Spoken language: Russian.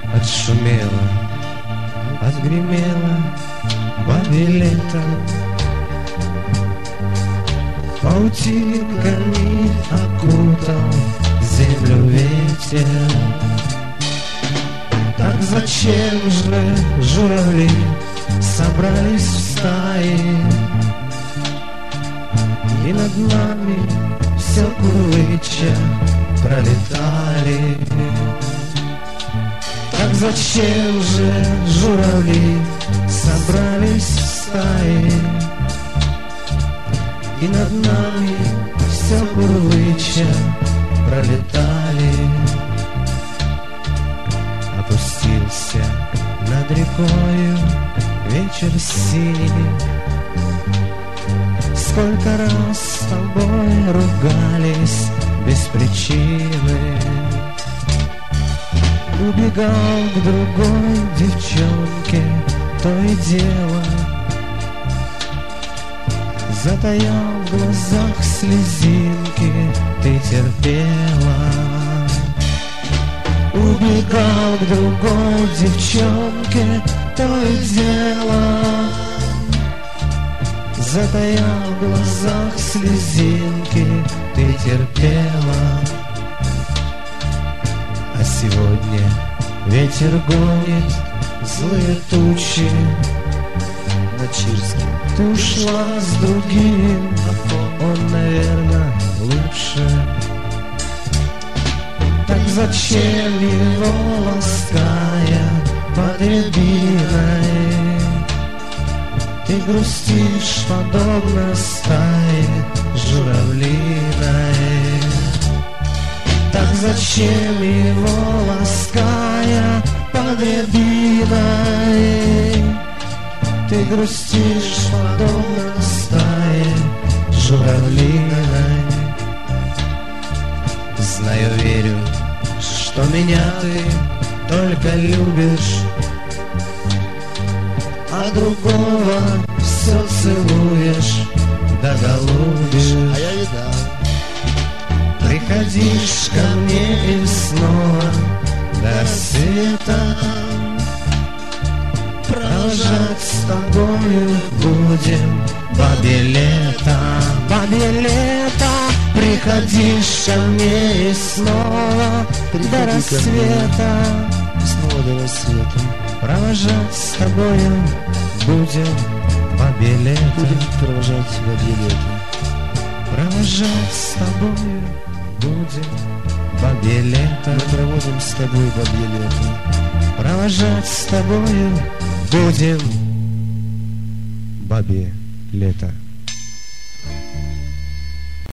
отшумело, отгремело бабье лето. Паутинками окутал землю ветер. Так зачем же журавли собрались в стаи, и над нами все курлыча пролетали? Так зачем же журавли собрались в стаи, и над нами все курлыча пролетали? Опустился над рекою вечер синий. Сколько раз с тобой ругались без причины. Убегал к другой девчонке, то и дело, затаял в глазах слезинки, ты терпела. Убегал к другой девчонке, то и дело, затаял в глазах слезинки, ты терпела. А сегодня ветер гонит злые тучи над Чирским. Ты ушла с другим, он, наверное, лучше. Так зачем его лаская под рябиной ты грустишь, подобно стае журавлиной? Так зачем его лаская под рябиной ты грустишь, подобно стае журавлиной? Знаю, верю, что меня ты только любишь, а другого все целуешь да голубишь. А я видал. Приходишь ко мне и снова до рассвета провожать с тобою будем бабье лето. Бабье лето. Приходишь ко мне и снова до рассвета. Снова до рассвета. Провожать с тобою будем бабье лето. Будем провожать бабье лето. Провожать с тобою будем бабье лето. Мы проводим с тобой бабье лето. Провожать с тобою будем бабье лето.